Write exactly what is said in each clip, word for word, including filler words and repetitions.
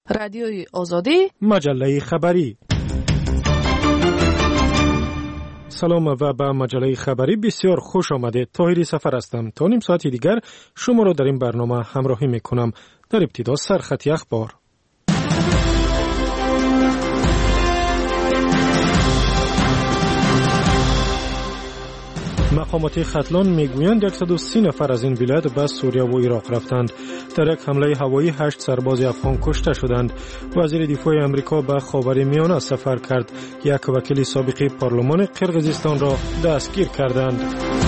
رادیوی آزادی، مجله خبری. سلام و به مجله خبری بسیار خوش آمده. طاهری سفر هستم. تا نیم ساعت دیگر شما را در این برنامه همراهی می کنم. در ابتدا سرخط اخبار. مقامات ختلان میگویند صد و سی نفر از این ولایت به سوریه و عراق رفتند. در یک حمله هوایی هشت سرباز افغان کشته شدند. وزیر دفاع آمریکا به خاورمیانه سفر کرد. یک وکیل سابق پارلمان قرقیزستان را دستگیر کردند.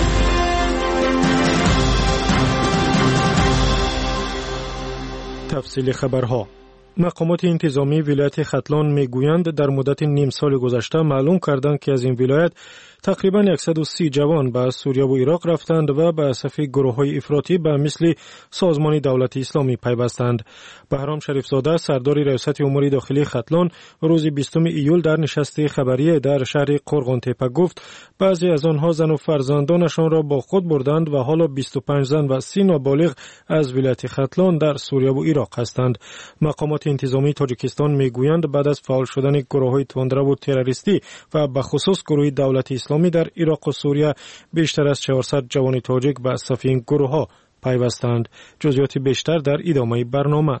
تفصیل خبرها. مقامات انتظامی ولایت ختلان میگویند در مدت نیم سال گذشته معلوم کردند که از این ولایت تقریباً صد و سی جوان به سوریه و عراق رفتند و به صف گروه‌های افراطی به مثل سازمان دولت اسلامی پیوستند. بهرام شریفزاده سردار ریاست امور داخلی ختلان روز بیستم ایول در نشست خبری در شهر قرغان تپه گفت بعضی از آنها زن و فرزندانشان را با خود بردند و حالا بیست و پنج زن و سی نابالغ از ولایت ختلان در سوریه و عراق هستند. مقامات انتظامی تاجیکستان میگویند بعد از فعال شدن گروه‌های تندرو و تروریستی و به خصوص گروه دولت اسلامی در عراق و سوریه بیشتر از چهارصد جوان تاجیک به صف این گروه‌ها پیوستند. جزئیات بیشتر در ادامه برنامه.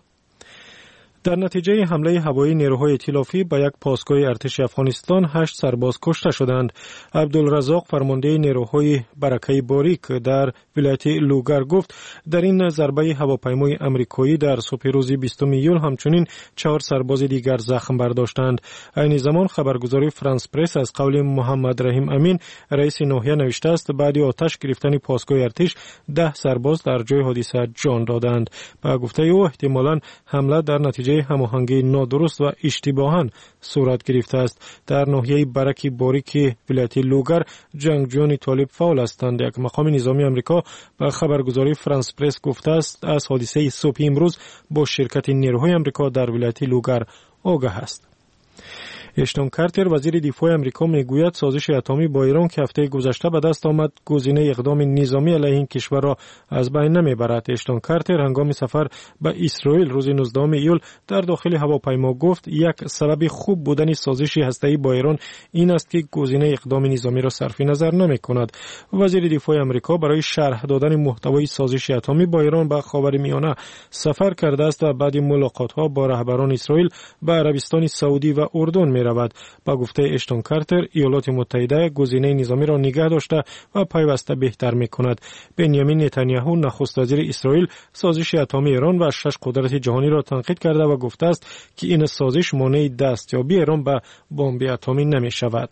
در نتیجه حمله هوایی نیروهای ائتلافی به یک پاسگاه ارتش افغانستان هشت سرباز کشته شدند. عبدالرزاق فرمانده نیروهای برکه باریک در ولایت لوگر گفت در این ضربه هواپیمای آمریکایی در صبح روز بیستم ایول همچنین چهار سرباز دیگر زخم برداشتند. عین زمان خبرگزاری فرانس پرس از قول محمد رحیم امین رئیس ناحیه نوشته است بعد آتش گرفتن پاسگاه ارتش ده سرباز در جای حادثه جان دادند. با گفته او احتمالاً حمله در نتیجه هماهنگی نادرست و اشتباهاً صورت گرفته است. در ناحیه برک باریک ولایت لوگر جنگجویان طالب فعال هستند. یک مقام نظامی آمریکا به خبرگزاری فرانس پرس گفته است از حادثه صبح امروز با شرکت نیروهای آمریکا در ولایت لوگر آگاه است. اشتون کارتر وزیر دفاع آمریکا میگوید سازش اتمی با ایران که هفته گذشته به دست آمد گزینه اقدام نظامی علیه این کشور را از بین نمیبرد. اشتون کارتر هنگام سفر به اسرائیل روز نوزدهم ایول در داخل هواپیما گفت یک سبب خوب بودن سازش هسته‌ای با ایران این است که گزینه اقدام نظامی را صرف نظر نمیکند. وزیر دفاع آمریکا برای شرح دادن محتوای سازش اتمی با ایران به خاورمیانه سفر کرده است و بعد ملاقات‌ها با رهبران اسرائیل به عربستان سعودی و اردن می رود. با گفته اشتون کارتر ایالات متحده گزینه نظامی را نگه داشته و پیوسته بهتر می کند. بنیامین نتانیاهو نخست وزیر اسرائیل سازش اتمی ایران و شش قدرت جهانی را تنقید کرده و گفته است که این سازش مانع دستیابی ایران به بمب اتمی نمی شود.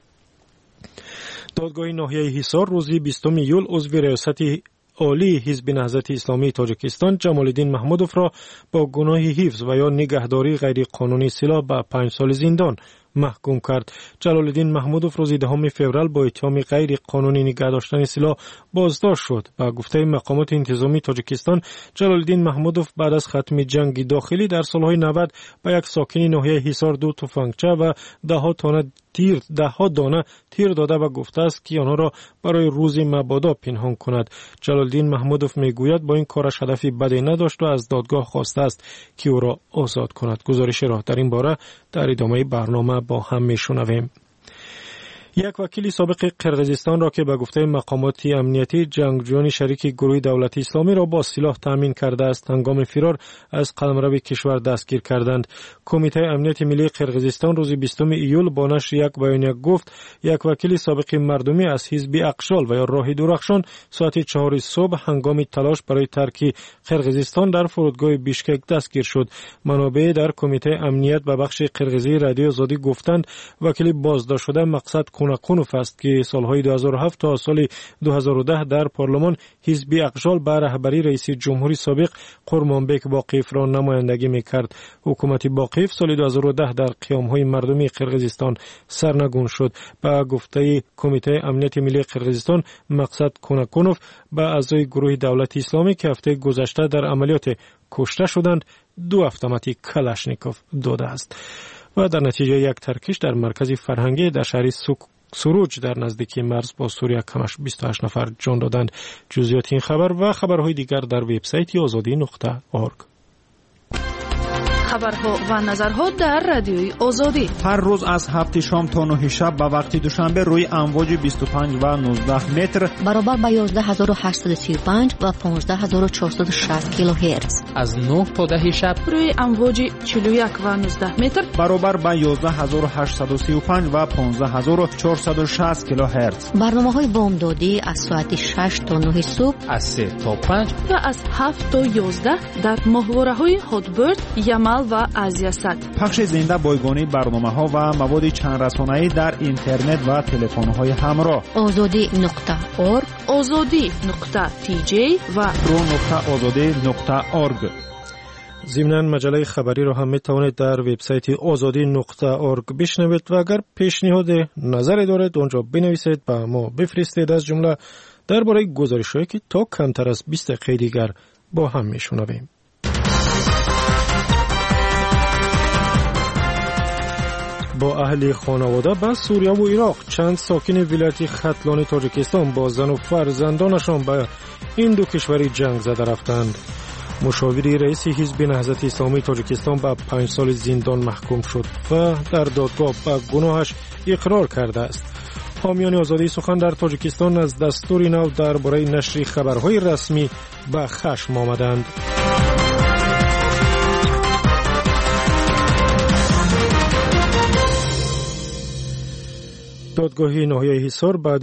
دادگاه ناحیه حصار روز بیستم ایول عضو ریاست عالی حزب نهضت اسلامی تاجیکستان جمال الدین محمودوف را با گناه حفظ و یا نگهداری غیر قانونی سلاح به پنج سال زندان محکوم کرد. جلال الدین محمودوف روز دهم فوریه با اتهام غیر قانونی نگه داشتن سلاح بازداشت شد. با گفته مقامات انتظامی تاجیکستان جلال الدین محمودوف بعد از ختم جنگ داخلی در سالهای نود به یک ساکن ناحیه حصار دو تفنگچه و ده ها تانه تیر ده ها دانه تیر داده و گفته است که آنها را برای روز مبادا پنهان کند. جلال الدین محمودوف میگوید با این کارش هدفی بدی نداشت و از دادگاه خواسته است که او را آزاد کند. گزارش را در این باره در ادامه برنامه با هم میشنویم. یک وکیل سابق قرقیزستان را که به گفته مقامات امنیتی جنگجویان شریک گروه دولت اسلامی را با سلاح تامین کرده است هنگام فرار از قلمرو کشور دستگیر کردند. کمیته امنیت ملی قرقیزستان روز بیستم ایول با نشر یک بیانیه گفت یک وکیل سابق مردمی از حزب اقشال و یا راه درخشان ساعت چهار صبح هنگام تلاش برای ترک قرقیزستان در فرودگاه بیشکک دستگیر شد. منابع در کمیته امنیت به بخش قرقیزی رادیو آزادی گفتند وکیل بازداشت شده مقصد کناکونوف است که سالهای دو هزار و هفت تا سال دو هزار و ده در پارلمان حزب اقشال به رهبری رئیس جمهوری سابق قرمانبک باقیف را نمایندگی میکرد. حکومت باقیف سال دو هزار و ده در قیام‌های مردمی قرقیزستان سرنگون شد. با گفته کمیته امنیت ملی قرقیزستان مقصد کناکونوف به اعضای گروه دولت اسلامی که هفته گذشته در عملیات کشته شدند دو اتوماتیک کلاشنیکوف داده است. و در نتیجه یک ترکش در مرکز فرهنگی در شهر سروج در نزدیکی مرز با سوریه کمش بیست و هشت نفر جان دادند. جزئیات این خبر و خبرهای دیگر در وبسایت آزادی نقطه اورگ. خبرها و نظرها در رادیوی آزادی. هر روز از هفت شام تا نه شب به وقت دوشنبه روی امواج بیست و پنج و نوزده متر برابر با یازده هزار و هشتصد و سی و پنج و پانزده هزار و چهارصد و شصت کیلوهرتز. از نه تا ده شب روی امواج چهل و یک و نوزده متر برابر با یازده هزار و هشتصد و سی و پنج و پانزده هزار و چهارصد و شصت کیلوهرتز. برنامه‌های بامدادی از ساعت شش تا نه صبح، از سه تا پنج و از هفت تا یازده در ماهواره‌های هاتبرد، یمل و آزیاست. پخش زنده بایگانی برنامه‌ها و مواد چند رسانه‌ای در اینترنت و تلفن‌های همراه. آزادی نقطه اورگ، آزادی نقطه تی جی و رو نقطه آزادی نقطه اورگ. ضمناً مجله خبری را هم می توانید در وبسایت آزادی نقطه اورگ بشنوید و اگر پیشنهاد نظری دارید اونجا بنویسید و ما بفرستید. از جمله درباره گزارش‌هایی که تا کمتر از بیست دقیقه دیگر با هم میشنویم. با اهل خانواده به سوریه و عراق، چند ساکن ولایت ختلان تاجیکستان با زن و فرزندانشان به این دو کشور جنگ زده رفتند. مشاوری رئیس حزب نهضت اسلامی تاجیکستان به پنج سال زندان محکوم شد و در دادگاه به گناهش اقرار کرده است. حامیان آزادی سخن در تاجیکستان از دستور نو درباره نشر خبرهای رسمی به خشم آمدند. دادگاه ناحیه حصار بعد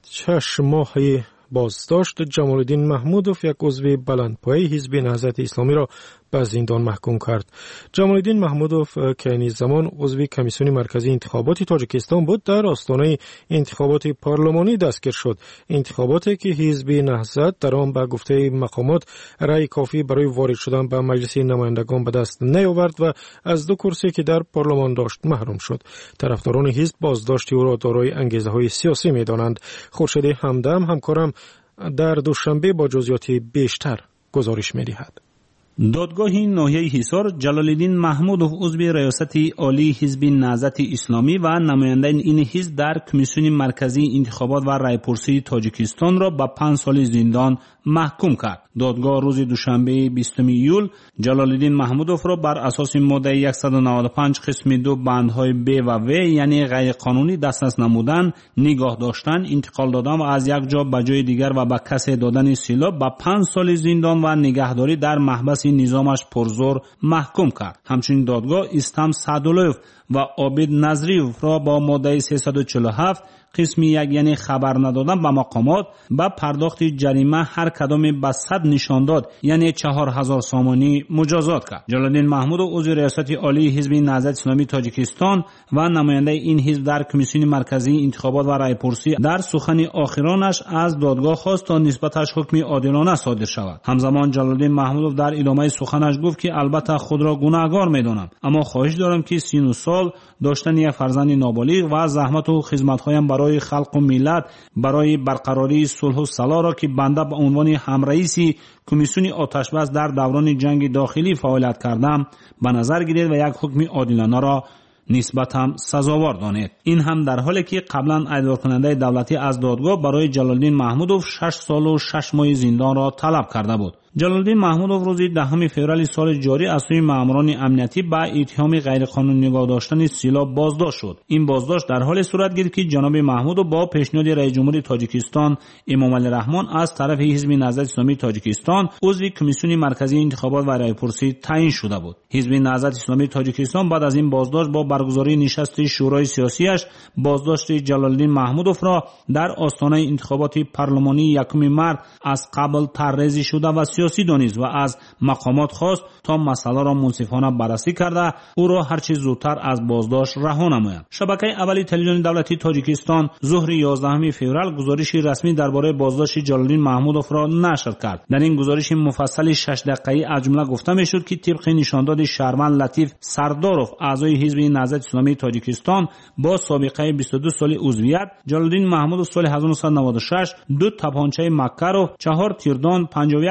شش ماه بازداشت جمال الدین محمودوف، یک عضو بلندپایه حزب نهضت اسلامی را به زندان محکوم کرد. جمال الدین محمودوف که این زمان عضو کمیسیون مرکزی انتخابات تاجیکستان بود، در آستانه انتخابات پارلمانی دستگیر شد. انتخاباتی که حزب نهضت در آن به گفته مقامات رأی کافی برای وارد شدن به مجلس نمایندگان به دست نیاورد و از دو کرسی که در پارلمان داشت محروم شد. طرفداران حزب بازداشت او را دارای انگیزه‌های سیاسی می‌دانند. خورشید همدم همکارم در دوشنبه با جزئیات بیشتر گزارش می‌دهد. دادگاه ناحیه حصار جلال الدین محمودوف عضو ریاست عالی حزب نهضت اسلامی و نماینده این حزب در کمیسیون مرکزی انتخابات و رایپرسی تاجیکستان را به پنج سال زندان محکوم کرد. دادگاه روز دوشنبه بیستم ایول جلال الدین محمودوف را بر اساس ماده صد و نود و پنج قسم دو بندهای ب و و یعنی غیر قانونی دسترس نمودن، نگاه داشتن، انتقال دادن و از یک جا به جای دیگر و به کسی دادن سلاح به پنج سال زندان و نگهداری در محبس نظامش پرزور محکوم کرد. همچنین دادگاه استم سعدالله‌یف و عابد نظریف را با ماده سیصد و چهل و هفت قسم یک یعنی خبر ندادن به مقامات با پرداخت جریمه هر کدام به صد نشان داد یعنی چهار هزار سامانی مجازات کرد. جلال الدین محمودوف عضو ریاست عالی حزب نهضت اسلامی تاجیکستان و نماینده این حزب در کمیسیون مرکزی انتخابات و رایپرسی در سخن آخرانش از دادگاه خواست تا نسبتش حکم عادلانه صادر شود. همزمان جلال الدین محمودوف در ادامه سخنش گفت که البته خود را گناهکار می‌دانم، اما خواهش دارم که سی و نه سال داشتن یک فرزند نابالغ و زحمت و خدمت‌هایم برای خلق و ملت برای برقراری صلح و صلاح را که بنده به عنوان همرئیس کمیسیون آتشبس در دوران جنگ داخلی فعالیت کردم به نظر گیرید و یک حکم عادلانه را نسبت هم سزاوار دانید. این هم در حالی که قبلا اداره کننده دولتی از دادگاه برای جلال الدین محمودوف شش سال و شش ماه زندان را طلب کرده بود. جلال الدین محمودوف روز دهم فوریه سال جاری از سوی ماموران امنیتی به اتهام غیرقانونی نگاه داشتن سلاح بازداشت شد. این بازداشت در حال صورت گرفت که جناب محمودوف با پیشنهاد رئیس جمهور تاجیکستان امام علی رحمان از طرف حزب نهضت اسلامی تاجیکستان عضو کمیسیون مرکزی انتخابات و رایپرسی تعیین شده بود. حزب نهضت اسلامی تاجیکستان بعد از این بازداشت با برگزاری نشست شورای سیاسیش بازداشت جلال الدین محمودوف را در آستانه انتخابات پارلمانی یکم مارس از قبل طرحریزی شده و سیاسی دانست و از مقامات خواست تا مسئله را منصفانه بررسی کرده او را هر چه زودتر از بازداشت رها نمایند. شبکه اولی تلویزیون دولتی تاجیکستان ظهر یازدهم فوریه گزارش رسمی درباره بازداشت جلال الدین محمودوف را نشر کرد. در این گزارش مفصل شش دقیقه‌ای از جمله گفته میشد که طبق نشانداد شهروند لطیف سرداروف اعضای حزب نهضت اسلامی تاجیکستان با سابقه بیست و دو سال عضویت، جلال الدین محمودوف سال هزار و نهصد و نود و شش دو تپانچه مکر و چهار تیردان، پنجاه و یک تیر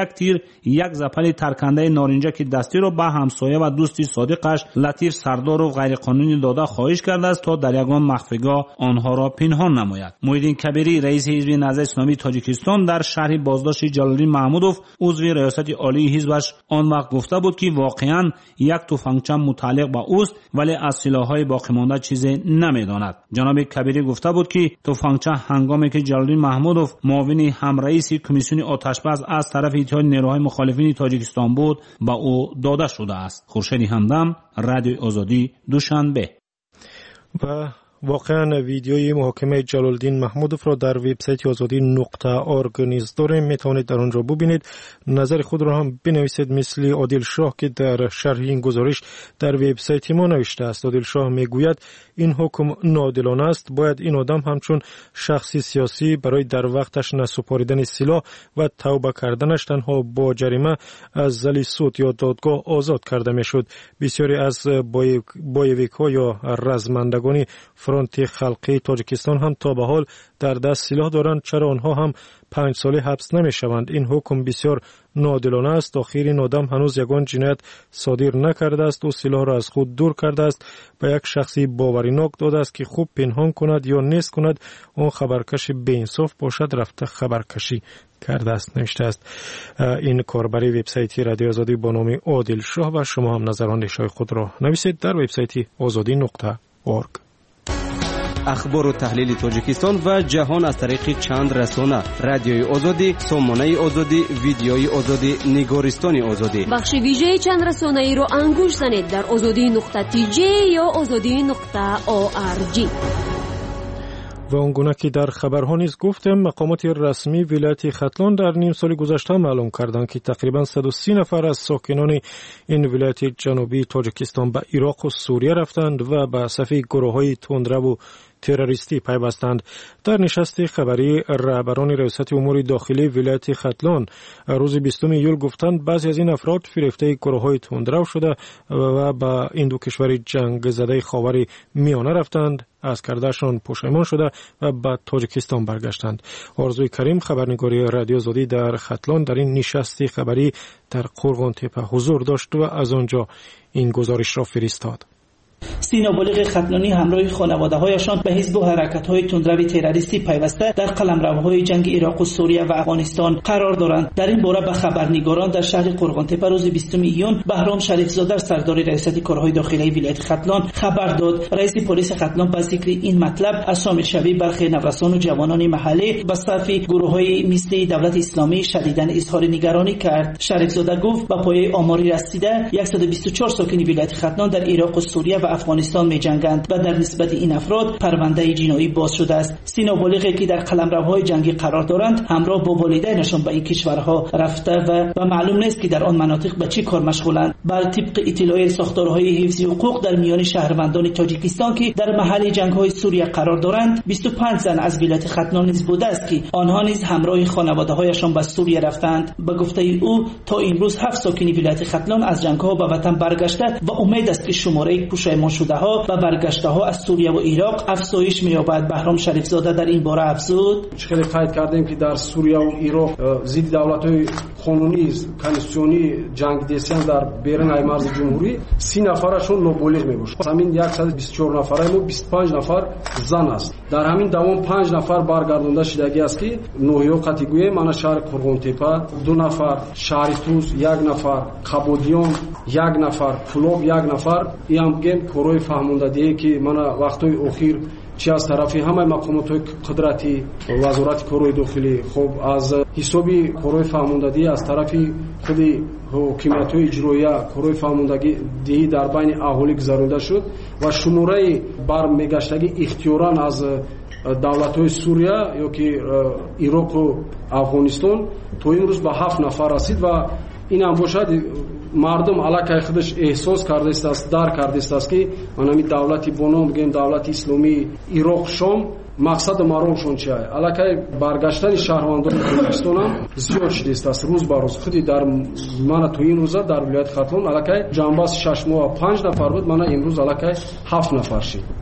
یک زپل ترکنده نارنجک دستی را به همسایه و دوستی صادقش لطیف سردارov غیرقانونی داده خواهش کرده است تا در یگان مخفیگاه آنها را پنهان نماید. محیدین کبیری رئیس حزب نهضت اسلامی تاجیکستان در شرح بازداشت جلالالدین محمودوف عضو ریاست عالی حزبش آن وقت گفته بود که واقعا یک تفنگچه متعلق به اوست ولی از سلاح‌های باقی مانده چیزی نمیداند. جناب کبیری گفته بود که تفنگچه هنگامی که جلالالدین محمودوف معاون هم رئیس کمیسیون آتشبس از طرف اتحاد نیروهای مخالفین تاجیکستان بود به او داده شده است. خورشید همدم، رادیو آزادی، دوشنبه. و واقعا ویدیوی محاکمه جلالالدین محمودوف را در وبسایت آزادی نقطه ارگ نیز داریم، میتوانید در آنجا ببینید. نظر خود را هم بنویسید مثل عادل شاه که در شرح این گزارش در وبسایت ما نوشته است. عادل شاه میگوید این حکم ناعادلانه است، باید این آدم همچون شخصی سیاسی برای در وقتش نسپاریدن سلاح و توبه کردنش تنها با جریمه از زل سود یا دادگاه آزاد کرده میشد. بسیاری از بایویک ها یا رزمندگان فرانت خلقی تاجیکستان هم تا به حال در دست سلاح دارند، چرا آنها هم پنج ساله حبس نمی شوند؟ این حکم بسیار ناعادلانه است. آخر این آدم هنوز یگان جنایت صادر نکرده است و سلاح را از خود دور کرده است، به یک شخصی باورناک داده است که خوب پنهان کند یا نیست کند اون خبرکش بی انصاف باشد، رفته خبرکشی کرده است، نوشته است این کاربری وبسایت رادیو آزادی با نام عادل شاه. و شما هم نظرانشای خود را نویسید در وبسایت آزادی نقطه ارگ. اخبار و تحلیل تاجیکستان و جهان از طریق چند رسانه: رادیوی آزادی، سامانه آزادی، ویدیوی آزادی، نگارستان آزادی. بخش ویژه چند رسانه ای را انگوش زنید در آزادی نقطه تی جی یا آزادی نقطه او آر جی. و اونگونه که در خبرها نیز گفتم، مقامات رسمی ولایت ختلان در نیم سال گذشته معلوم کردند که تقریبا صد و سی نفر از ساکنان این ولایت جنوبی تاجیکستان به عراق و سوریه رفتند و به صف گروه‌های تندرو و تروریستی پیوستند. در نشست خبری رهبران ریاست امور داخلی ولایت ختلان روز بیستم ایول گفتند بعضی از این افراد فریفته گروه‌های تندرو شده و به این دو کشور جنگ زده خاور میانه رفتند، از کردهشان پشیمان شده و به تاجیکستان برگشتند. آرزوی کریم، خبرنگاری رادیو آزادی در ختلان، در این نشست خبری در قرغان تپه حضور داشت و از آنجا این گزارش را فرستاد. سینا بالغ ختلانی همراه خانواده‌هایشان به حزب و حرکت‌های تندرو تروریستی پیوسته در قلمروهای جنگ عراق و سوریه و افغانستان قرار دارند. در این باره به خبرنگاران در شهر قرغان‌تپه روز بیستم ایون بهرام شریفزاده سردار ریاست کارهای داخلی ولایت ختلان خبر داد. رئیس پلیس ختلان به ذکر این مطلب از شامل شوی برخی نوسان و جوانان محلی به صف گروه‌های مثل دولت اسلامی شدیداً اظهار نگرانی کرد. شریفزاده گفت به پایه آماری رسیده صد و بیست و چهار ساکن ولایت ختلان در عراق و سوریه و افغانستان می جنگند و در نسبت این افراد پرونده جنایی باز شده است. سینا بالغی که در قلمروهای جنگی قرار دارند همراه با والدینشان به این کشورها رفته و و معلوم نیست که در آن مناطق به چه کار مشغولند. بر طبق اطلاع ساختارهای حفظ حقوق در میان شهروندان تاجیکستان که در محل جنگ‌های سوریه قرار دارند بیست و پنج زن از ولایت ختلان نیز بوده است که آنها نیز همراه خانواده‌هایشان به سوریه رفتند. به گفته او تا امروز هفت ساکن ولایت ختلان از جنگ‌ها به وطن برگشته و امید است که شماره پشیمان شده ها و برگشته ها از سوریه و عراق افزایش می‌یابد. بهرام شریفزاده در این باره افزود: خیلی قید کردیم که در سوریه و عراق ضد دولت‌های قانونی کنستیتوشنی جنگ دیسیان در بیرون مرز جمهوری سی نفرشون نوبالغ میباشند. همین صد و بیست و چهار نفره و بیست و پنج نفر زن است. در همین دوام پنج نفر برگردونده شدگی است که نوحیو قطعی من شهر قرغان‌تپه دو نفر، شهر توس یک نفر، قبودیان یک نفر، فلوب یک نفر. این هم گیم کروی فهموندادی که من وقتای اخیر چه از طرفی همه مقامات قدرتی وزارت کارهای داخلی خب از حسابی کارهای فهموندگی از طرفی خود حکومت اجرایی کارهای فهموندگی در بین اهالی گذرانده شد و شماره برمیگشتگی اختیاران از دولت‌های سوریه یا که عراق و افغانستان تا این روز به هفت نفر رسید و این هم باشد مردم علاقه خودش احساس کرده است، در کرده است که من همین دولتی بونام بگیم دولت اسلامی عراق شام مقصد مرامشون چیه؟ علاقه برگشتن شهروندان تاجیکستان هم زیاد شده است. روز به روز خودی در من تو این روزا در ولایت ختلان علاقه جنباس شش ماه و پنج نفر بود، من امروز علاقه هفت نفر شد.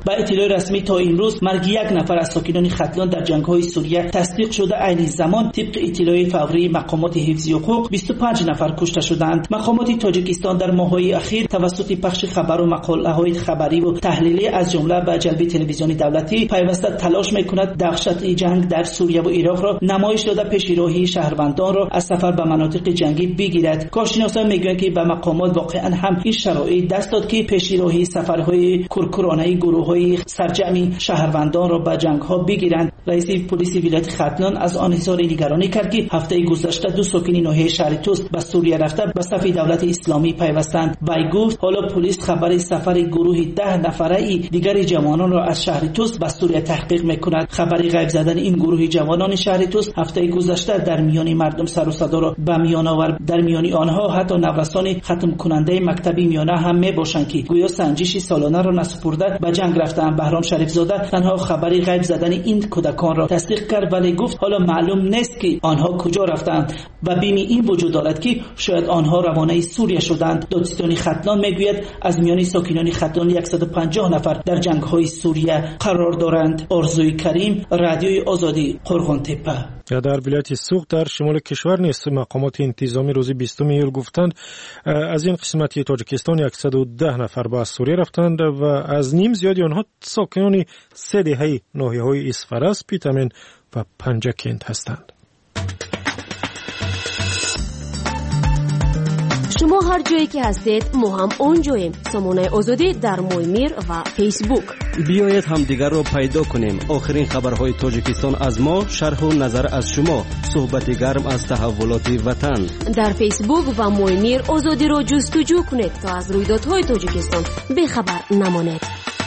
با اطلاع رسمی تا امروز مرگ یک نفر از ساکنان ختلان در جنگ‌های سوریه تصدیق شده. عین زمان طبق اطلاع فوری مقامات حفظی حقوق بیست و پنج نفر کشته شدند. مقامات تاجیکستان در ماه‌های اخیر توسط پخش خبر و مقاله‌های خبری و تحلیلی از جمله به جلب تلویزیونی دولتی پیوسته تلاش می‌کند دهشت جنگ در سوریه و عراق را نمایش داده پیش‌روی شهروندان را از سفر به مناطق جنگی بگیرد. کارشناسان میگویند که به مقامات واقعا هم این شرایط دست داد که پیش‌روی سفرهای کورکورانه گروه‌های سرجمی شهروندان را به جنگ‌ها بگیرند. رئیس پلیس ولایت ختلان از آن اظهار نگرانی کرد که هفته گذشته دو ساکن ناحیه شهر توست به سوریه رفته به صف دولت اسلامی پیوستند. وی گفت حالا پلیس خبر سفر گروه ده نفره دیگر جوانان را از شهر توست به سوریه تحقیق می‌کند. خبر غیب زدن این گروه جوانان شهر توست هفته گذشته در میان مردم سر و صدا را به میان آورد. در میان آنها حتی نوسان ختم کننده مکتبی میانه هم میباشند که گویا سنجش سالانه را نسپرده به جنگ رفتند. بهرام شریف زاده تنها خبر غیب زدن این کودکان را تصدیق کرد ولی گفت حالا معلوم نیست که آنها کجا رفتند و بیم این وجود دارد که شاید آنها روانه سوریه شدند. دادستان ختلان میگوید از میان ساکنان ختلان صد و پنجاه نفر در جنگ‌های سوریه قرار دارند. آرزوی کریم، رادیوی آزادی، قرغن‌تپه. در ولایت سوق در شمال کشور نیست مقامات انتظامی روز بیستم ایول گفتند از این قسمتی تاجیکستان صد و ده نفر به سوریه رفتند و از نیم زیادی آنها ساکنان سه دهه ناحیه‌های اسفرس، پیتامن و پنجکند هستند. شما هر جایی که هستید ما هم اونجاییم. سامانه آزادی در مویمیر و فیسبوک. بیایید همدیگر را پیدا کنیم. آخرین خبرهای تاجیکستان از ما، شرح و نظر از شما، صحبت گرم از تحولات وطن. در فیسبوک و مویمیر آزادی را جستجو کنید تا از رویدادهای تاجیکستان بخبر نمانید.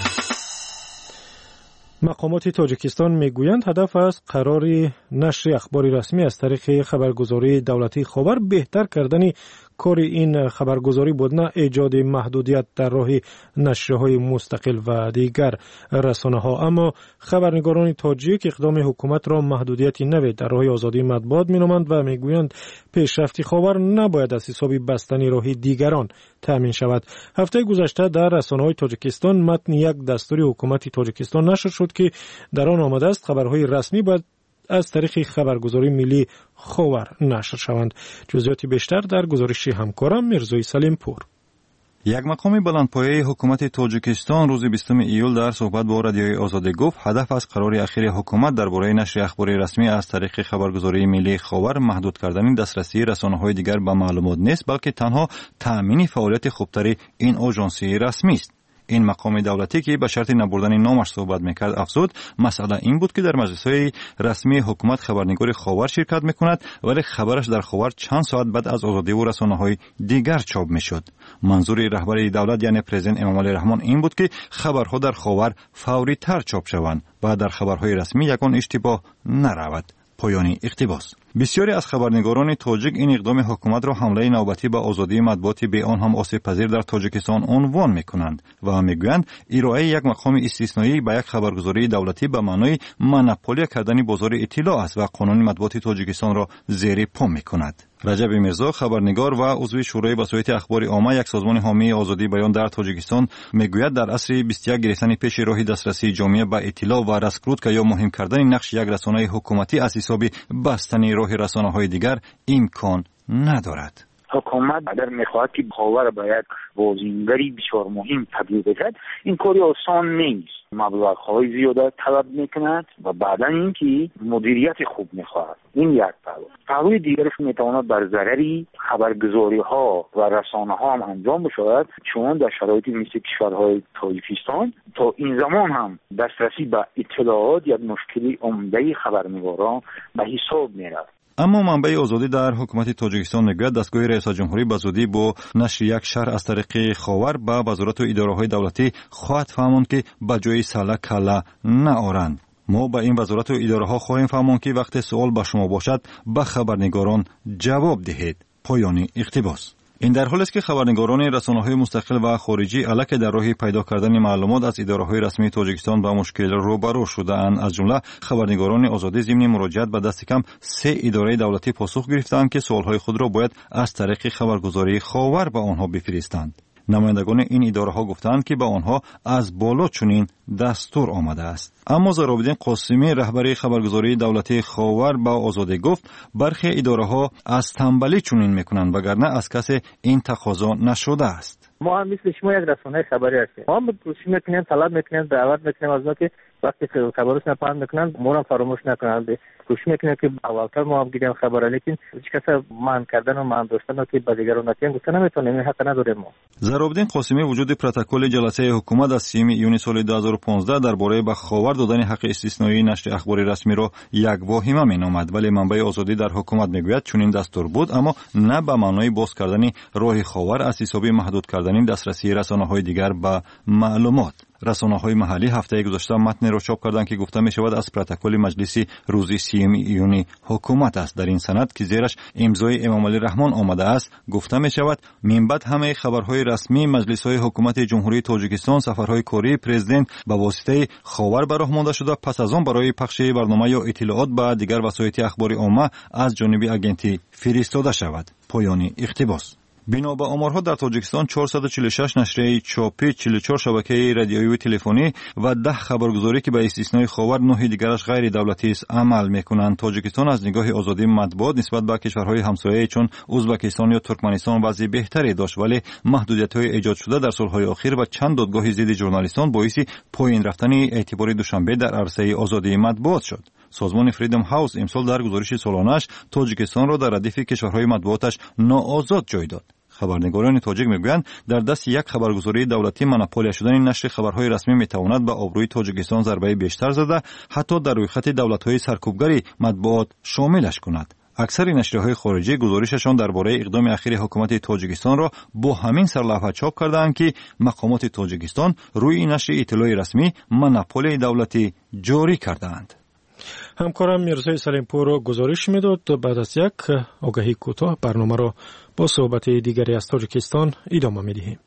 مقامات تاجیکستان میگویند هدف از قرار نشر اخبار رسمی از طریق خبرگزاری دولتی خاور بهتر کردن کار این خبرگزاری بود، نه ایجاد محدودیت در راه نشرهای مستقل و دیگر رسانه ها. اما خبرنگاران تاجیک اقدام حکومت را محدودیتی نوی در راه آزادی مطبوعات مینامند و میگویند پیشرفت خاور نباید از حساب بستن راه دیگران تامین شود. هفته گذشته در رسانه های تاجیکستان متن یک دستور حکومت تاجیکستان نشر شد که در آن آمده است خبرهای رسمی باید از طریق خبرگزاری ملی خاور نشر شوند. جزئیات بیشتر در گزارش همکارم میرزوی سلیم پور. یک مقام بلندپایه حکومت تاجیکستان روز بیستم ایول در صحبت با رادیوی آزادی گفت هدف از قرار اخیر حکومت درباره نشر اخبار رسمی از طریق خبرگزاری ملی خاور محدود کردن دسترسی رسانه‌های دیگر به معلومات نیست، بلکه تنها تأمین فعالیت خوبتر این آژانسی رسمی است. این مقام دولتی که به شرط نبردن نامش صحبت میکرد افزود مسئله این بود که در مجلس‌های رسمی حکومت خبرنگار خاور شرکت میکند ولی خبرش در خاور چند ساعت بعد از آزادی و رسانه‌های دیگر چاپ میشد. منظور رهبر دولت یعنی پرزیدنت امامعلی رحمان این بود که خبرها در خاور فوری تر چاپ شوند و در خبرهای رسمی یگان اشتباه نرود. پایانی اقتباس. بسیاری از خبرنگاران تاجیک این اقدام حکومت را حمله نوبتی به آزادی مطبوعاتی به آن هم آسیب پذیر در تاجیکستان عنوان میکنند و میگویند ارائه یک مقام استثنایی به یک خبرگزاری دولتی به معنای مونوپولی کردن بازار اطلاع است و قانون مطبوعات تاجیکستان را زیر پا میکند. رجب میرزا خبرنگار و عضو شورای وسایط اخبار عامه یک سازمان حامی آزادی بیان در تاجیکستان میگوید در عصر بیست و یک گرفتن پیش راه دسترسی جامعه به اطلاع و رسکروت که یا مهم کردن نقش یک رسانه حکومتی از حساب بستن راه رسانه‌های دیگر امکان ندارد. حکومت اگر میخواهد که خاور باید بازینگری بسیار مهم تبدیل بشود این کاری آسان نیست. مبلغ‌های زیاده طلب میکند و بعدا اینکه مدیریت خوب میخواهد. این یک پهلو. پهلوی دیگرش میتواند بر ضرری خبرگزاری ها و رسانه ها هم انجام بشود چون در شرایطی مثل کشورهای تاجیکستان تا این زمان هم دسترسی به اطلاعات یک مشکلی عمده خبرنگاران به حساب میرفت. اما منبع آزادی در حکومت تاجیکستان میگوید دستگاه رئیس جمهوری به زودی با نشر یک شرح از طریق خاور به وزارت و اداره‌های دولتی خواهد فهماند که به جای سله کله نآورند. ما به این وزارت و اداره‌ها خواهیم فهماند که وقت سوال به شما باشد به خبرنگاران جواب دهید. پایانی اقتباس. این در حالی است که خبرنگاران رسانه‌های مستقل و خارجی الک در راه پیدا کردن معلومات از اداره‌های رسمی تاجیکستان با مشکل روبرو شده‌اند. از جمله خبرنگاران آزادی ضمن مراجعت به دست کم سه اداره دولتی پاسخ گرفتند که سوال‌های خود را باید از طریق خبرگزاری خاور به آنها بفرستند. نمایندگان این اداره‌ها گفتند که به آنها از بالا چنین دستور آمده است. اما زرابالدین قاسمی رهبری خبرگزاری دولتی خاور با آزادی گفت برخی اداره‌ها از تنبلی چنین میکنند وگرنه از کسی این تقاضا نشده است. ما هم مثل شما یک رسانه خبری هستیم. ما هم کوشش میکنیم، طلب میکنیم، دعوت میکنیم از اونها که وقتی خبرشون پخش میکنن ما هم فراموش نکنند. کوشش میکنیم که اولتر ما هم گیریم خبر، لیکن هیچ کس من کردن و من داشتن که با دیگران نتیم گفتن نمیتونیم، این حق نداریم ما. زرابالدین قاسمی وجود پروتکل جلسه حکومت از سیوم ایون سال دو هزار و پانزده درباره به خاور دادن حق استثنایی نشر اخبار رسمی را یک واهمه مینامد، ولی منبع آزادی در حکومت میگوید چنین دستور بود اما نه به معنای باز کردن راه خاور از حساب محدود کردن دسترسی رسانه‌های دیگر به معلومات. رسانه‌های محلی هفته گذشته متن را چاپ کردند که گفته می شود از پروتکل مجلس روزی سیوم ایونی حکومت است. در این سند که زیرش امضای امام علی رحمان آمده است گفته می شود من بعد همه خبرهای رسمی مجلس‌های حکومت جمهوری تاجیکستان، سفرهای کاری پرزیدنت به واسطه خاور به راه مانده شده، پس از آن برای پخش برنامه یا اطلاعات به دیگر وسایل اخباری عامه از جانب اگنتی فرستاده شود. پایان اقتباس. بنا به آمارها در تاجیکستان چهارصد و چهل و شش نشریه چاپی، چهل و چهار شبکه رادیویی و تلفنی و ده خبرگزاری که به استثنای خاور نه دیگرش غیر دولتی است عمل میکنند. تاجیکستان از نگاه آزادی مطبوعات نسبت به کشورهای همسایه چون ازبکستان یا ترکمنستان وضع بهتری داشت، ولی محدودیت‌های ایجاد شده در سالهای اخیر و چند دادگاه ضد ژورنالیستان باعث پایین رفتن اعتبار دوشنبه در عرصه آزادی مطبوعات شد. سازمان فریدم هاوس امسال در گزارش سالانه‌اش تاجیکستان را در ردیف کشورهای مطبوعاتش ناآزاد جای داد. خبرنگاران تاجیک میگویند در دست یک خبرگزاری دولتی مونوپولیا شدن نشر خبرهای رسمی میتواند به آبروی تاجیکستان ضربه بیشتر زده، حتی در روی خط دولت‌های سرکوبگری مطبوعات شاملش کند. اکثر نشریه‌های خارجی گزارششان درباره اقدام اخیر حکومت تاجیکستان را با همین سرلوحه چاپ کردند که مقامات تاجیکستان روی نشر اطلاع رسمی مونوپولی دولتی جاری کردند. همکارم میرزای سلیمپور گزارش میداد. بعد از یک آگهی کوتاه برنامه را با صحبت دیگری از تاجیکستان ادامه میدهیم.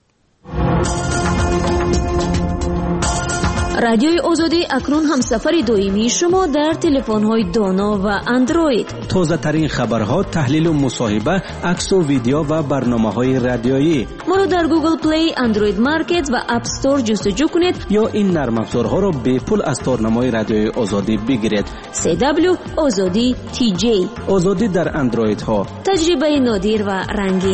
رادیوی آزادی اکنون همسفر دائمی شما در تلفن‌های دانا و اندروید. تازه ترین خبرها، تحلیل و مصاحبه، عکس و ویدیو و برنامه‌های رادیویی. ما را در گوگل پلی، اندروید مارکت و اپ استور جستجو کنید یا این نرم افزارها را به پول از تارنمای رادیوی آزادی بگیرید. سی دبلیو آزادی تی جی. آزادی در اندروید ها. تجربه نادر و رنگین.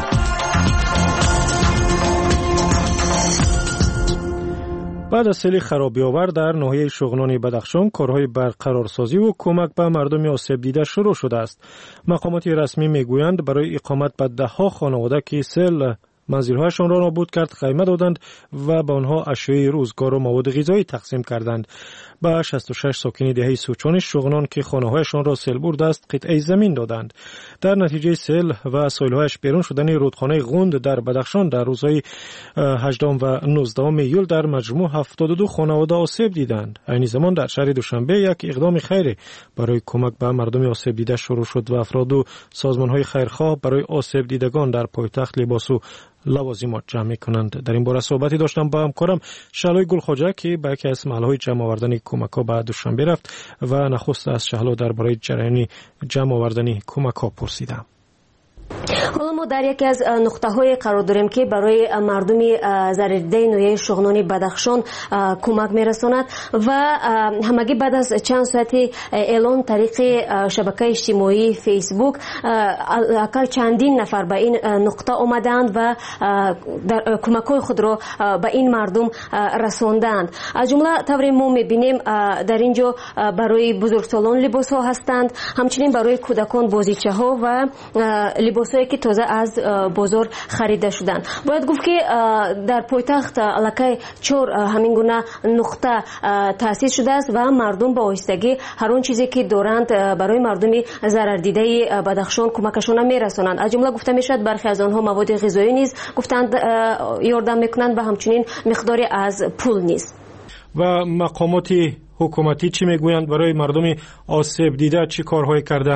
بعد از سیل خرابی‌آور در ناحیه شغنان بدخشان کارهای برقرارسازی و کمک به مردم آسیب دیده شروع شده است. مقامات رسمی میگویند برای اقامت به ده‌ها خانواده که سیل منزل‌هایشان را نابود کرد قیمه دادند و به آنها اشیاء روزگار و مواد غذایی تقسیم کردند. به شصت و شش ساکن دهه سوچان شغنان که خانه‌هایشان را سیل برده است قطعه زمین دادند. در نتیجه سیل و سیل‌هایش بیرون شدن رودخانه غوند در بدخشان در روزهای هجدهم و نوزدهم ایول در مجموع هفتاد و دو خانواده آسیب دیدند. عین زمان در شهر دوشنبه یک اقدام خیری برای کمک به مردم آسیب دیده شروع شد و افراد و سازمان‌های خیرخواه برای آسیب دیدگان در پایتخت لباس و لوازمات جمع می‌کنند. در این باره صحبتی داشتم با همکارم شهلا گلخواجه که به یکی از محل‌های جمع آوردن کمک‌ها به دوشنبه رفت و نخست از شهلا درباره جریان جمع آوردن کمک‌ها پرسیدم. حالا ما در یکی از نقطه‌های قرار داریم که برای مردم ضررده نوحه شغنانی بدخشان کمک می‌رساند و همگی بعد از چند ساعت اعلان طریق شبکه اجتماعی فیسبوک اقل چندین نفر به این نقطه آمدند و در کمک‌های خود را به این مردم رساندند. از جمله طوری ما می‌بینیم در اینجا برای بزرگسالان لباس‌ها هستند، همچنین برای کودکان بازیچه‌ها و لباسایی که تازه از بازار خریده شدند. باید گفت که در پایتخت الکی چهار همین گونه نقطه تأسیس شده است و مردم با آهستگی هر اون چیزی که دارند برای مردم ضرر دیده بدخشان کمکشون میرسونند. از جمله گفته میشد برخی از آنها مواد غذایی نیز گفتند یاردم میکنند و همچنین مقداری از پول نیز. و مقامات حکومتی چی میگویند برای مردم آسیب دیده چی کارهایی کردند؟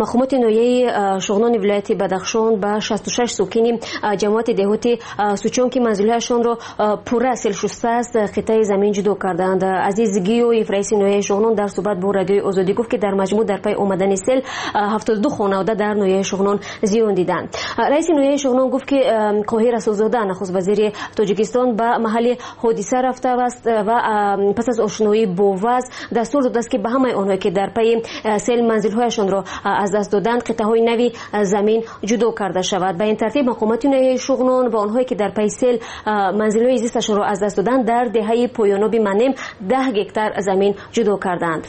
مقامات نویه شغنان ولایت بدخشان به شصت و شش ساکن جماعت دهاتی سوچون که منزلهایشان را پوره سیل شسته است قطعه زمین جدا کردند. عزیز گیویف رئیس نویه شغنان در صحبت با رادیوی آزادی گفت که در مجموع در پی آمدن سیل هفتاد و دو خانواده در نویه شغنان زیان دیدند. رئیس نویه شغنان گفت که قاهر رسولزاده نخست وزیر تاجیکستان به محل حادثه رفته است و پس از آشنایی با وضع دستور داده است که به همه آنهایی که در پی سیل منزلهایشان را از دست دادند قطعه‌های نوی زمین جدا کرده شود. به این ترتیب مقامات نویه شغنان و آنهایی که در پی سیل منزلهای زیستشان را از دست دادند در دهه پایانابی منیم ده هکتار زمین جدا کردند.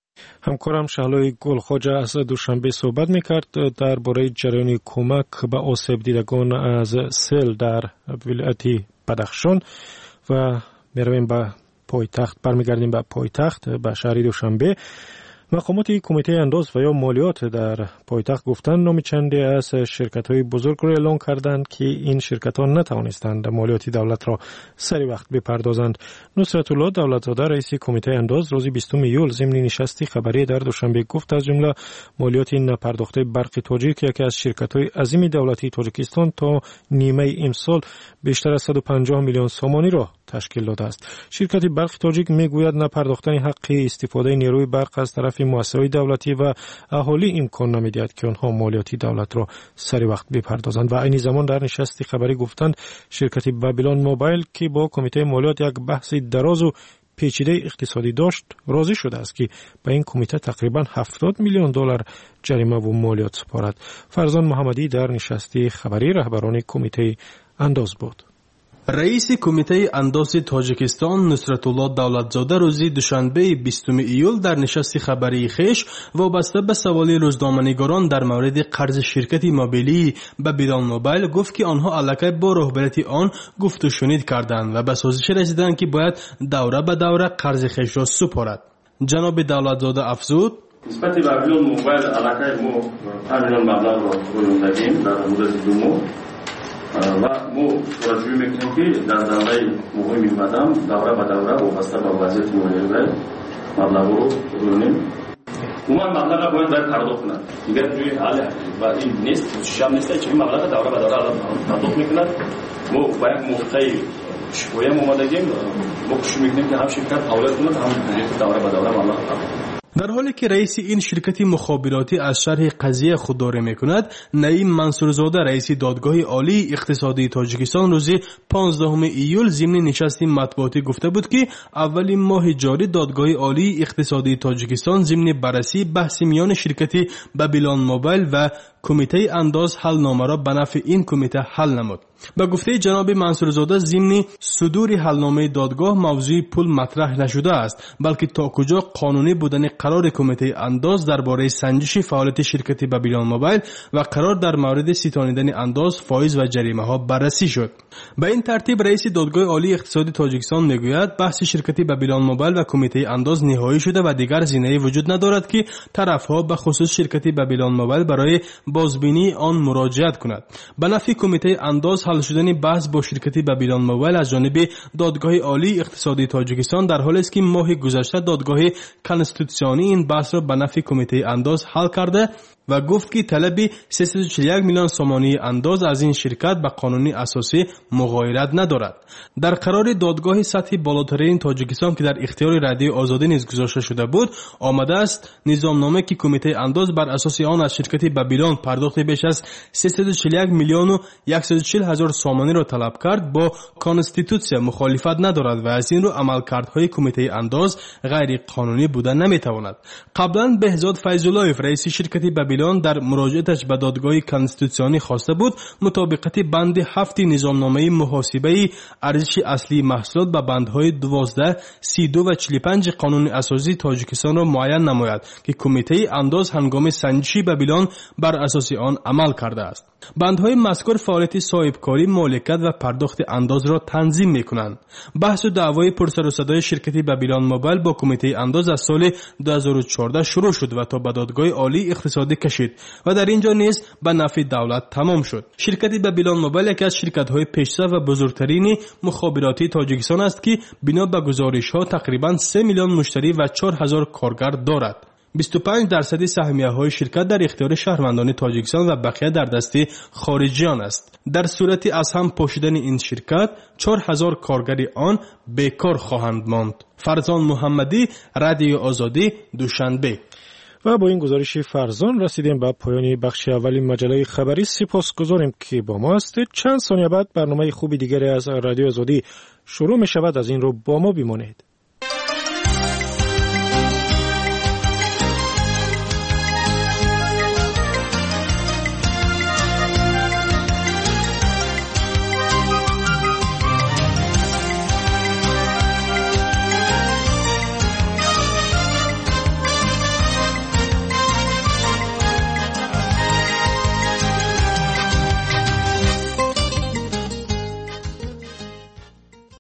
همکارم شهلای گلخواجه از دوشنبه صحبت میکرد درباره جریان کمک به آسیب دیدگان از سیل در ولایت بدخشان و میرویم به پایتخت برمیگردیم به پایتخت به شهر دوشنبه. مقامات کمیته انداز و یا مالیات در پایتخت گفتند نام چندی از شرکت‌های بزرگ را اعلام کردند که این شرکت‌ها نتوانستند مالیات دولت را سری وقت بپردازند. نصرت الله دولتزاده رئیس کمیته انداز روز بیستم ایول ضمن نشستی خبری در دوشنبه گفت از جمله مالیات نپرداخته برق تاجیک یکی از شرکت‌های عظیم دولتی تاجیکستان تا نیمه امسال بیشتر از صد و پنجاه میلیون سومانی را تشکیل داده است. شرکت برق تاجیک میگوید نپرداختن حق استفاده نیروی برق از طرف مؤسسه‌های دولتی و اهالی امکان نمی‌دهد که آنها مالیات دولت را سری وقت بپردازند. و این زمان در نشست خبری گفتند شرکت بابیلون موبایل که با کمیته مالیات یک بحث دراز و پیچیده اقتصادی داشت راضی شده است که به این کمیته تقریبا هفتاد میلیون دلار جریمه و مالیات سپارد. فرزان محمدی در نشست خبری رهبران کمیته انداز بود. رئیس کمیته انداز تاجیکستان نصرت الله دولتزاده روز دوشنبه بیستم ایول در نشست خبری خویش وابسته به سوال روزنامه‌نگاران در مورد قرض شرکت موبیلی بابیلون موبایل گفت که آنها الکی با رهبریت آن گفت و شنید کردند و به سازش رسیدند که باید دوره به دوره قرض خویش را سپارد. جناب دولتزاده افزود نسبت به بابیلون موبایل الکی ما پنج میلیون مبلغ را پول دادیم در مدت دو ماه و ما توجه میکنیم که در دوره مهمی مدام دوره به دوره وابسته به وضعیت مالیاتی مبلغ رو بگیریم. عموما مبلغ را باید پرداخت کنند. دیگر جوی حال و این نیست شام نیست که این مبلغ دوره به دوره پرداخت میکنند. ما با یک موقعی شکایت اومدیم ما کوشش میکنیم که هم شرکت حواله کنند هم دوره به دوره مبلغ پرداخت. در حالی که رئیس این شرکت مخابراتی از شرح قضیه خودداری میکند، نعیم منصورزاده رئیس دادگاه عالی اقتصادی تاجیکستان روز پانزدهم ایول ضمن نشست مطبوعاتی گفته بود که اولین ماه جاری دادگاه عالی اقتصادی تاجیکستان ضمن بررسی بحث میان شرکت بابیلون موبایل و کمیته انداز حل نامه را به نفع این کمیته حل نمود. به گفته جناب منصورزاده ضمن صدور حلنامه دادگاه موضوع پول مطرح نشده است، بلکه تا کجا قانونی بودن قرار کمیته انداز درباره سنجش فعالیت شرکت بابیلون موبایل و قرار در مورد ستانیدن انداز، فایز و جریمه ها بررسی شد. به این ترتیب رئیس دادگاه عالی اقتصادی تاجیکستان میگوید بحث شرکت بابیلون موبایل و کمیته انداز نهایی شده و دیگر زینه‌ای وجود ندارد که طرفها به خصوص شرکت بابیلون موبایل برای بازبینی آن مراجعت کند. به نفع کمیته انداز حل شدن بحث با شرکت بابیلون موبایل از جانب دادگاه عالی اقتصادی تاجیکستان در حالی است که ماه گذشته دادگاه کنستیتوسیونی این بحث را به نفع کمیته انداز حل کرده و گفت که طلب سیصد و چهل و یک میلیون سومانی انداز از این شرکت به قانونی اساسی مغایرت ندارد. در قرار دادگاه سطح بالاترین تاجیکستان که در اختیار رادیوی آزادی نیز گذاشته شده بود، آمده است نظامنامه که کمیته انداز بر اساس آن از شرکت بابیلون پرداخت بیش از سیصد و چهل و یک میلیون و صد و چهل هزار سومانی را طلب کرد با کانستیتوسیا مخالفت ندارد و از این رو عملکردهای کمیته انداز غیر قانونی بودن نمیتواند. قبلا بهزاد فیض‌اللهیف رئیس شرکت بابیلون در مراجعتش به دادگاه کنستیتوسیونی خواسته بود مطابقت بند هفت نظامنامه محاسبه ارزش اصلی محصولات به بندهای دوازده، سی و دو و چهل و پنج قانون اساسی تاجیکستان را معین نماید که کمیته انداز هنگام سنجش بابیلون بر اساس آن عمل کرده است. بندهای مذکور فعالیت صاحبکاری، مالکیت و پرداخت انداز را تنظیم میکنند. بحث و دعوای پرسر و صدای شرکت بابیلون موبایل با کمیته انداز از سال دو هزار و چهارده شروع شد و تا به دادگاه عالی اقتصادی کشید و در اینجا نیز به نفع دولت تمام شد. شرکت بابیلون موبایل یکی از شرکت‌های پیشرو و بزرگترین مخابراتی تاجیکستان است که بنا به گزارش‌ها تقریباً سه میلیون مشتری و چهار هزار کارگر دارد. بیست و پنج درصد سهمیه‌های شرکت در اختیار شهروندان تاجیکستان و بقیه در دست خارجیان است. در صورتی از هم پاشیدن این شرکت چهار هزار کارگر آن بیکار خواهند ماند. فرزان محمدی، رادیو آزادی، دوشنبه. و با این گزارش فرزان رسیدیم به پایان بخش اولی مجله خبری. سپاسگزاریم که با ما هستید. چند ثانیه بعد برنامه خوبی دیگری از رادیو آزادی شروع می شود. از این رو با ما بمانید.